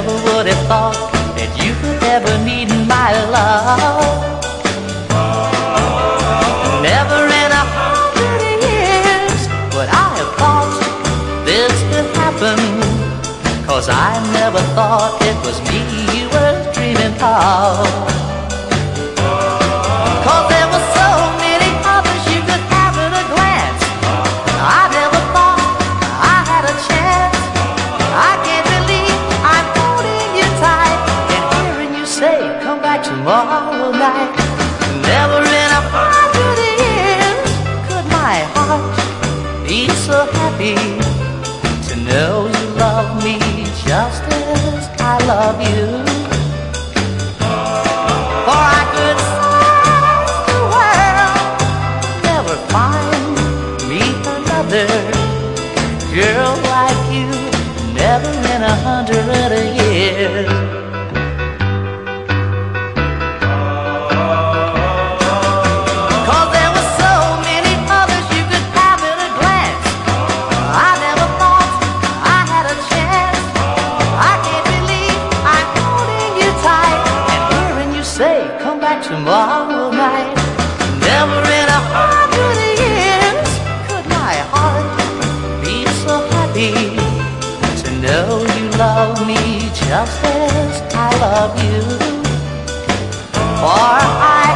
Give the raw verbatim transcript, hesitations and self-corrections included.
never would have thought that you could ever need my love. Never in a hundred years would I have thought this could happen, 'cause I never thought it was me you were dreaming of. 'Cause there were so many others you could have at a glance. I never thought I had a chance. I can't believe I'm holding you tight and hearing you say, come back tomorrow night. Never in a hundred years could my heart be so happy to know you love me just as I love you. For I could search the world, never find me another girl like you. Never in a hundred years. Come back tomorrow night. Never in a hundred years could my heart be so happy to know you love me just as I love you. For I